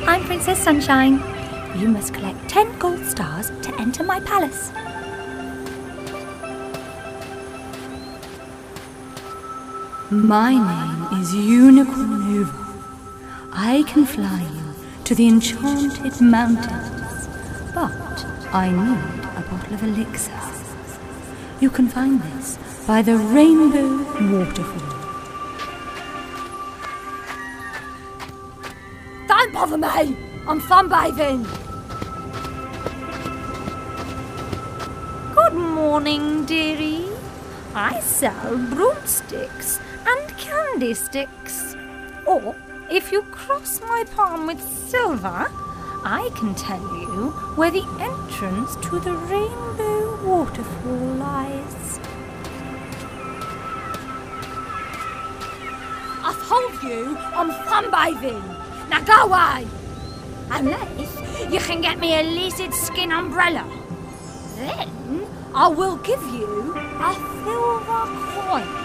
I'm Princess Sunshine. You must collect 10 gold stars to enter my palace. My name is Unicorn Nova. I can fly you to the Enchanted Mountains, but I need a bottle of elixir. You can find this by the Rainbow Waterfall. Don't bother me! I'm sunbathing! Good morning, dearie. I sell broomsticks and candy sticks. Or, if you cross my palm with silver, I can tell you where the entrance to the Rainbow Waterfall lies. I told you I'm sunbathing! Now go away! Unless you can get me a lizard skin umbrella. Then I will give you a silver coin.